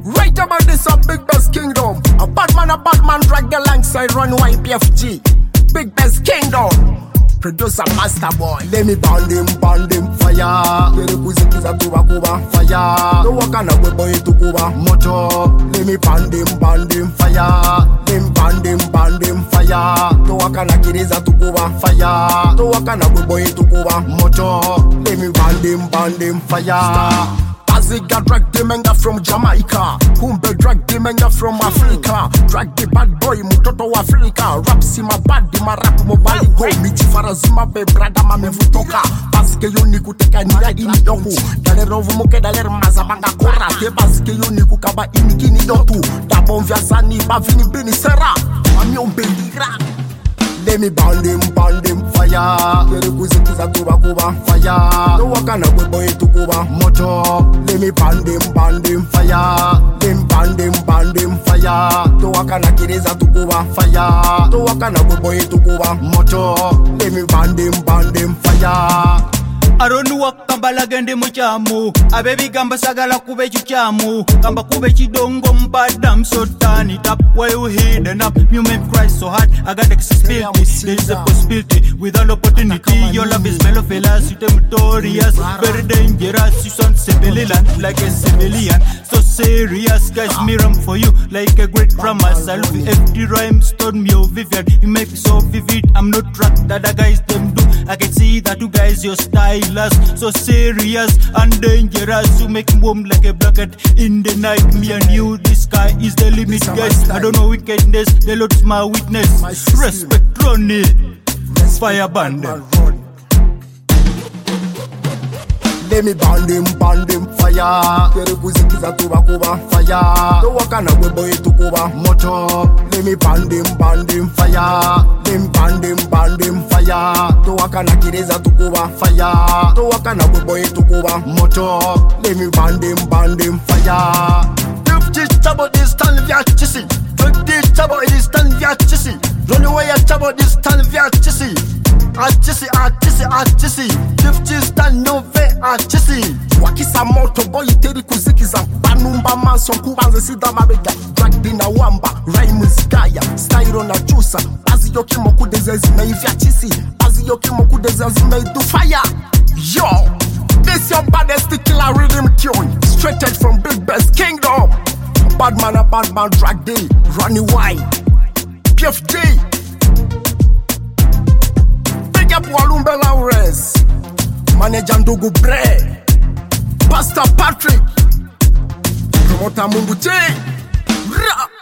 Right about this a Big Bass Kingdom. A bad man drag alongside run YPFG. Big Bass Kingdom. Producer Master Boy. Let me band him, fire. Yere kuzikiza tuba kuba, fire. No wakana we boy to kuba, moto. Let me band him, fire. Them band him, fire. No wakana kiriza to kuba, fire. No wakana we boy to kuba, moto. Let me band him, fire. Aziga drag the menga from Jamaica. Kumbe drag the menga from Africa. Drag the bad boy mutoto wa Africa. Rap si ma bad di ma rap mo bali go. Michi farazuma be brada ma me vutoka. Paske yo ni kuteka ni ya ini doku. Daler rovu muke daler mazabanga kora. Te paske yo ni kukaba ini kini dotu. Da bon vya zani ba vini bini sera. Ami on belira. Let me band him, fire. Yere kuzikiza tuba kuba, fire. No wakana we boy to kuba, moto. Let me band him, fire. Them band him, fire. No wakana kiriza to kuba, fire. No wakana we boy to kuba, moto. Let me band him, fire. Aronu wakamba lagende muchamu abebi gamba sagala kube chuchamu gamba kube chidongo mpadam so turn it up why you hidden up you make cry so hard I got accessibility there is a possibility without opportunity your love is mellow fellas you notorious very dangerous you sound civilian like a civilian so serious guys me run for you like a great promise I love you every rhyme stone me oh Vivian you make me so vivid I'm not track that the guys them do I can see that you guys your style so serious and dangerous you make me warm like a blanket in the night me and you the sky is the limit guys I don't know wickedness the Lord's my witness respect Ronnie fire bandit. Let me band him, fire. Yere kuzikiza tuba kuba, fire. No wakana we boy to kuba, moto. Let me band him, fire. Them band him, fire. No wakana kiriza to kuba, fire. No wakana we boy to kuba, moto. Let me band him, fire. If this trouble is stand via chisi. If this trouble is stand via chisi. Run away at trouble is stand via chisi. Artisi. If this stand no ve artisi. Wakisa moto boy teri kuzikiza. Banumba manso kubanze sida mabega. Drag dina wamba, rhyme skaya. Style na juice. Bazi yoki moku dezezi me via chisi. Bazi yoki moku dezezi me do fire. Yo, this your baddest killer rhythm tune. Straight from Big Bass Kingdom. Bad man drag day. Ronnie White. PFG. Walumbe Lawrence, Manager Ndugu Bre, Pastor Patrick, Promoter Mungu J.